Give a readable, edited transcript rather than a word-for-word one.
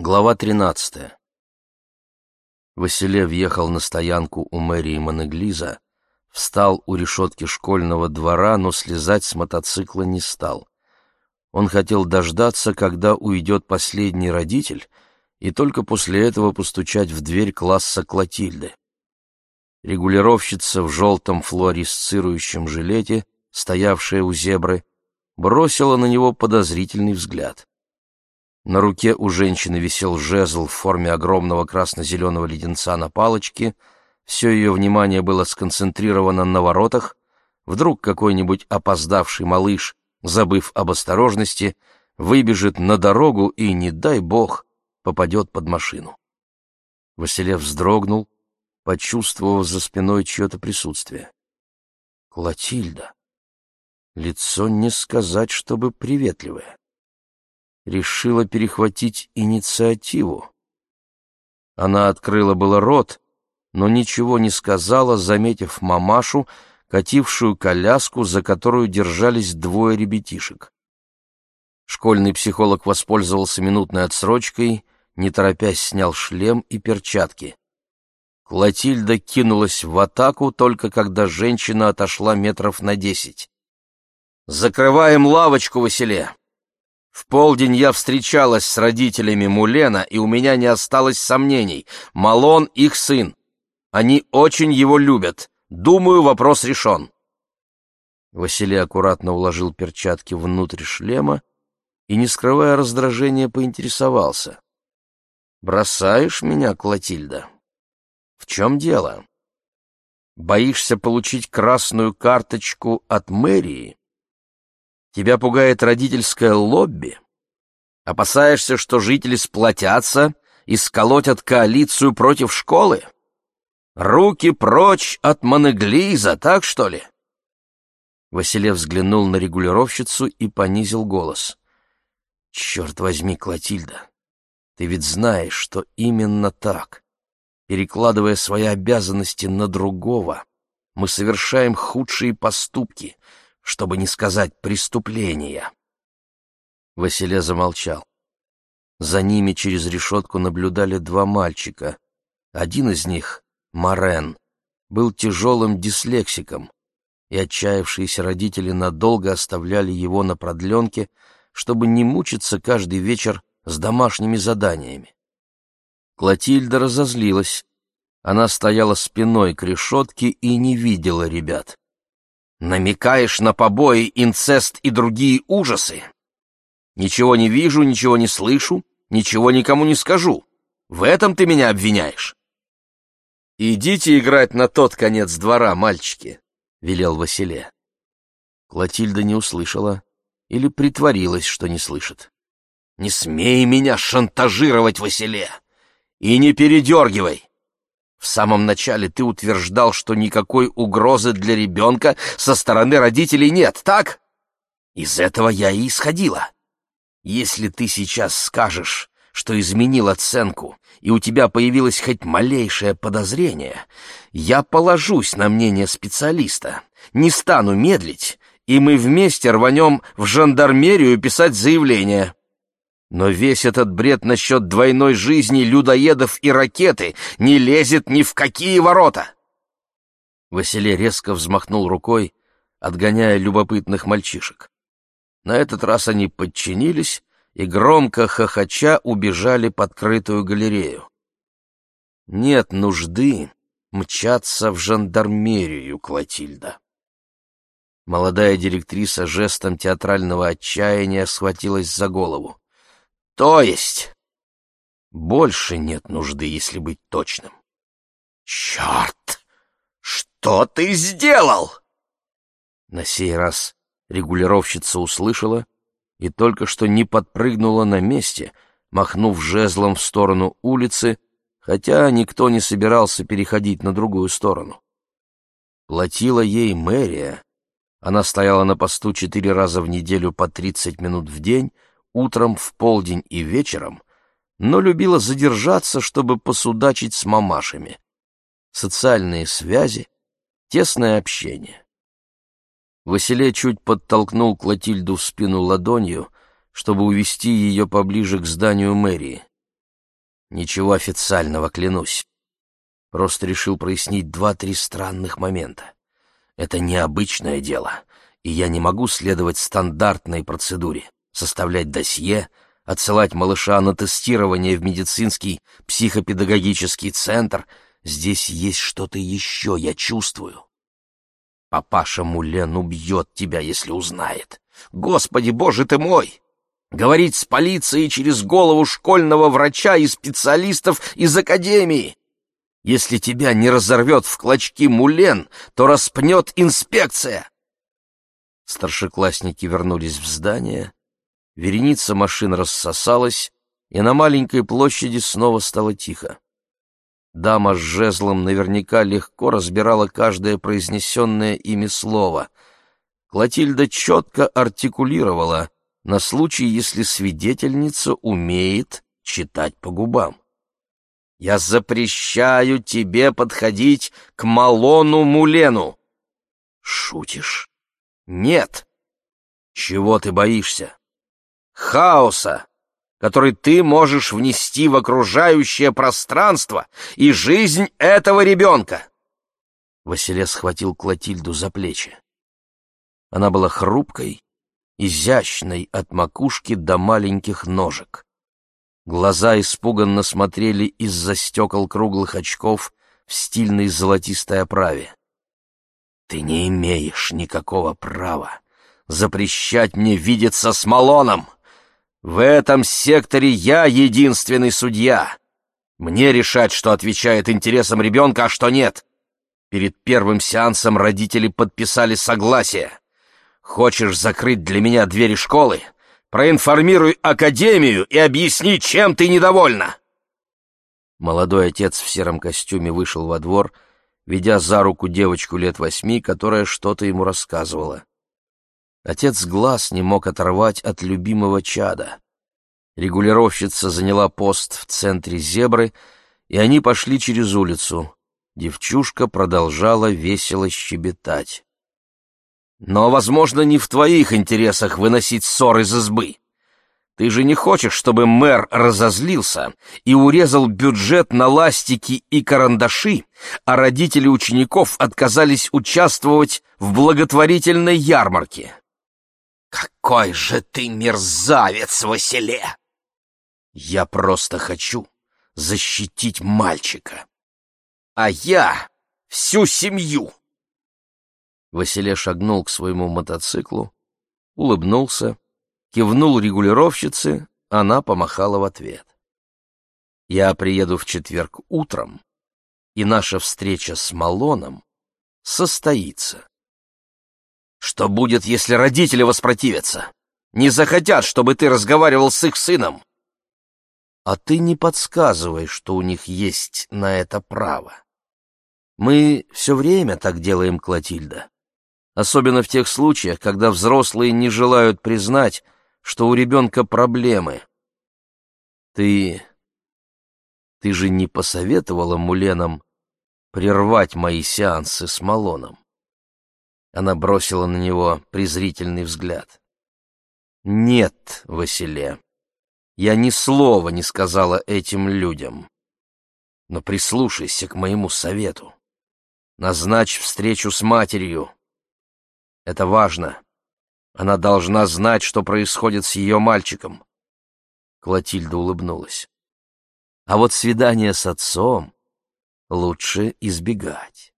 Глава 13. Василе въехал на стоянку у мэрии Монеглиза, встал у решетки школьного двора, но слезать с мотоцикла не стал. Он хотел дождаться, когда уйдет последний родитель, и только после этого постучать в дверь класса Клотильды. Регулировщица в желтом флуоресцирующем жилете, стоявшая у зебры, бросила на него подозрительный взгляд. На руке у женщины висел жезл в форме огромного красно-зеленого леденца на палочке. Все ее внимание было сконцентрировано на воротах. Вдруг какой-нибудь опоздавший малыш, забыв об осторожности, выбежит на дорогу и, не дай бог, попадет под машину. Василе вздрогнул, почувствовав за спиной чье-то присутствие. Клотильда. Лицо не сказать, чтобы приветливое. Решила перехватить инициативу. Она открыла было рот, но ничего не сказала, заметив мамашу, катившую коляску, за которую держались двое ребятишек. Школьный психолог воспользовался минутной отсрочкой, не торопясь снял шлем и перчатки. Клотильда кинулась в атаку, только когда женщина отошла метров на 10. «Закрываем лавочку, Василе! В полдень я встречалась с родителями Мулена, и у меня не осталось сомнений. Малон — их сын. Они очень его любят. Думаю, вопрос решен». Василий аккуратно уложил перчатки внутрь шлема и, не скрывая раздражения, поинтересовался. «Бросаешь меня, Клотильда? В чем дело? Боишься получить красную карточку от мэрии? Тебя пугает родительское лобби? Опасаешься, что жители сплотятся и сколотят коалицию против школы? Руки прочь от Монеглиза, так что ли?» Василе взглянул на регулировщицу и понизил голос. «Черт возьми, Клотильда, ты ведь знаешь, что именно так. Перекладывая свои обязанности на другого, мы совершаем худшие поступки, чтобы не сказать преступления». Василе замолчал. За ними через решетку наблюдали два мальчика. Один из них, Морен, был тяжелым дислексиком, и отчаявшиеся родители надолго оставляли его на продленке, чтобы не мучиться каждый вечер с домашними заданиями. Клотильда разозлилась. Она стояла спиной к решетке и не видела ребят. «Намекаешь на побои, инцест и другие ужасы? Ничего не вижу, ничего не слышу, ничего никому не скажу. В этом ты меня обвиняешь?» «Идите играть на тот конец двора, мальчики», — велел Василе. Клотильда не услышала или притворилась, что не слышит. «Не смей меня шантажировать, Василе, и не передергивай. В самом начале ты утверждал, что никакой угрозы для ребенка со стороны родителей нет, так? Из этого я и исходила. Если ты сейчас скажешь, что изменил оценку, и у тебя появилось хоть малейшее подозрение, я положусь на мнение специалиста, не стану медлить, и мы вместе рванем в жандармерию писать заявление. Но весь этот бред насчет двойной жизни, людоедов и ракеты не лезет ни в какие ворота!» Василе резко взмахнул рукой, отгоняя любопытных мальчишек. На этот раз они подчинились и, громко хохоча, убежали под крытую галерею. Нет нужды мчаться в жандармерию, Клотильда. Молодая директриса жестом театрального отчаяния схватилась за голову. «То есть?» «Больше нет нужды, если быть точным». «Черт! Что ты сделал?» На сей раз регулировщица услышала и только что не подпрыгнула на месте, махнув жезлом в сторону улицы, хотя никто не собирался переходить на другую сторону. Платила ей мэрия. Она стояла на посту 4 раза в неделю по 30 минут в день, утром, в полдень и вечером, но любила задержаться, чтобы посудачить с мамашами. Социальные связи, тесное общение. Василе чуть подтолкнул Клотильду в спину ладонью, чтобы увести ее поближе к зданию мэрии. Ничего официального, клянусь. Просто решил прояснить 2-3 странных момента. Это необычное дело, и я не могу следовать стандартной процедуре, составлять досье, отсылать малыша на тестирование в медицинский психопедагогический центр. Здесь есть что-то еще, я чувствую. Папаша Мулен убьет тебя, если узнает. Господи, боже ты мой! Говорить с полицией через голову школьного врача и специалистов из академии. Если тебя не разорвет в клочки Мулен, то распнет инспекция. Старшеклассники вернулись в здание. Вереница машин рассосалась, и на маленькой площади снова стало тихо. Дама с жезлом наверняка легко разбирала каждое произнесенное ими слово. Клотильда четко артикулировала на случай, если свидетельница умеет читать по губам. «Я запрещаю тебе подходить к Малону Мулену». «Шутишь?» «Нет». «Чего ты боишься?» «Хаоса, который ты можешь внести в окружающее пространство и жизнь этого ребенка». Василе схватил Клотильду за плечи. Она была хрупкой, изящной от макушки до маленьких ножек. Глаза испуганно смотрели из-за стекол круглых очков в стильной золотистой оправе. «Ты не имеешь никакого права запрещать мне видеться с Малоном. В этом секторе я единственный судья. Мне решать, что отвечает интересам ребенка, а что нет. Перед первым сеансом родители подписали согласие. Хочешь закрыть для меня двери школы? Проинформируй академию и объясни, чем ты недовольна». Молодой отец в сером костюме вышел во двор, ведя за руку девочку лет 8, которая что-то ему рассказывала. Отец глаз не мог оторвать от любимого чада. Регулировщица заняла пост в центре зебры, и они пошли через улицу. Девчушка продолжала весело щебетать. «Но, возможно, не в твоих интересах выносить ссор из избы. Ты же не хочешь, чтобы мэр разозлился и урезал бюджет на ластики и карандаши, а родители учеников отказались участвовать в благотворительной ярмарке?» «Какой же ты мерзавец, Василе!» «Я просто хочу защитить мальчика, а я всю семью!» Василе шагнул к своему мотоциклу, улыбнулся, кивнул регулировщице, она помахала в ответ. «Я приеду в четверг утром, и наша встреча с Малоном состоится». «Что будет, если родители воспротивятся? Не захотят, чтобы ты разговаривал с их сыном?» «А ты не подсказывай, что у них есть на это право. Мы все время так делаем, Клотильда. Особенно в тех случаях, когда взрослые не желают признать, что у ребенка проблемы. Ты же не посоветовала Муленам прервать мои сеансы с Малоном?» Она бросила на него презрительный взгляд. «Нет, Василе, я ни слова не сказала этим людям. Но прислушайся к моему совету. Назначь встречу с матерью. Это важно. Она должна знать, что происходит с ее мальчиком». Клотильда улыбнулась. «А вот свидание с отцом лучше избегать.